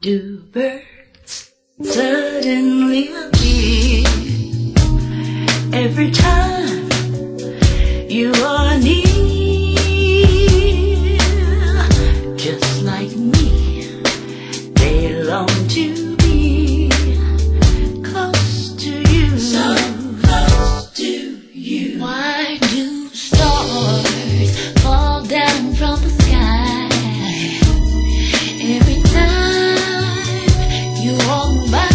Do birds suddenly appear every time you are near? Just like me, they long to be close to you. So close to you. Why do stars fall down from the sky every time you walk by?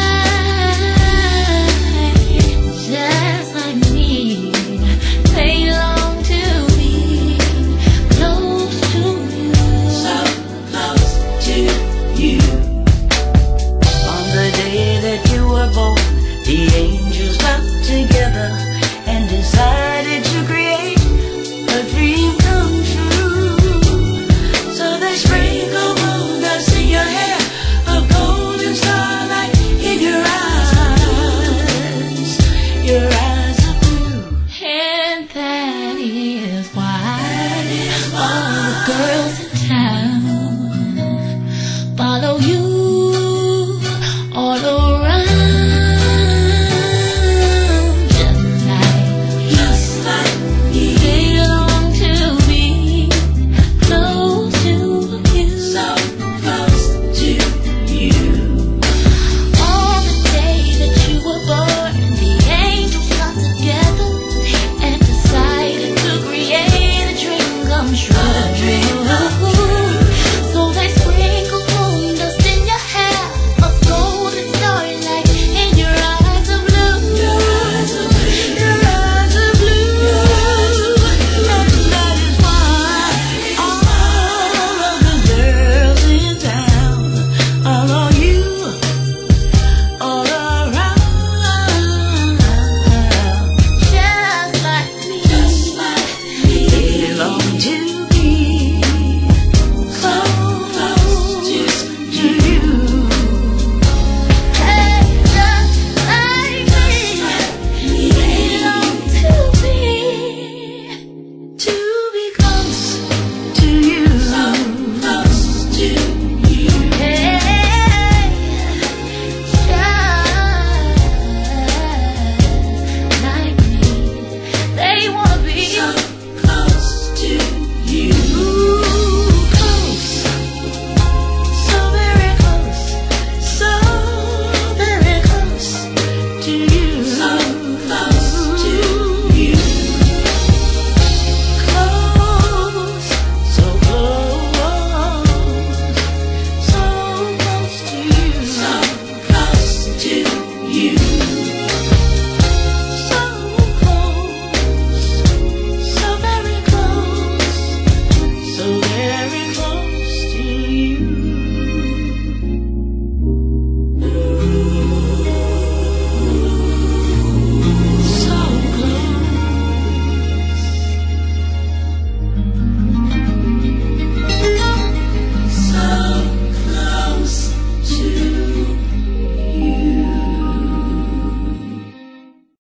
Just like me, they long to be close to you. So close to you. On the day that you were born, the angels got together and decided to create a dream come true. So they sprinkle gold dust in your hair, a golden starlight in your eyes. Your eyes are blue, and that is why all the girls